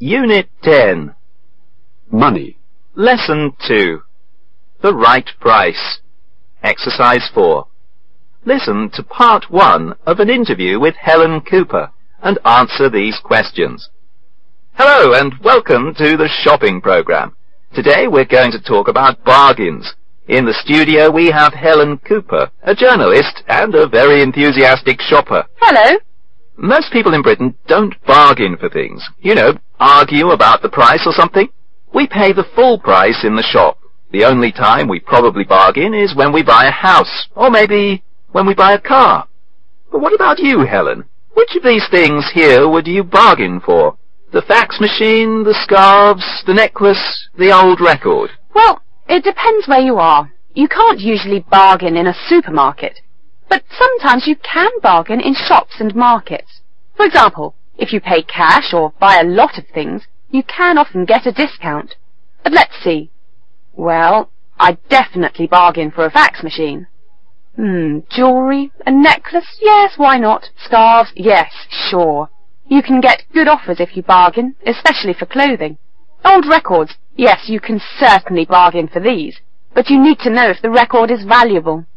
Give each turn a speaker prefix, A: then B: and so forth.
A: Unit 10.
B: Money.
A: Lesson 2. The right price. Exercise 4. Listen to part 1 of an interview with Helen Cooper and answer these questions. Hello and welcome to the shopping program. Today we're going to talk about bargains. In the studio we have Helen Cooper, a journalist and a very enthusiastic shopper.
C: Hello.
A: Most people in Britain don't bargain for things. You know, argue about the price or something. We pay the full price in the shop. The only time we probably bargain is when we buy a house, or maybe when we buy a car. But what about you, Helen? Which of these things here would you bargain for? The fax machine, the scarves, the necklace, the old record?
C: Well, it depends where you are. You can't usually bargain in a supermarket. But sometimes you can bargain in shops and markets. For example, if you pay cash or buy a lot of things, you can often get a discount. But let's see. Well, I'd definitely bargain for a fax machine. Jewellery? A necklace? Yes, why not? Scarves? Yes, sure. You can get good offers if you bargain, especially for clothing. Old records? Yes, you can certainly bargain for these. But you need to know if the record is valuable.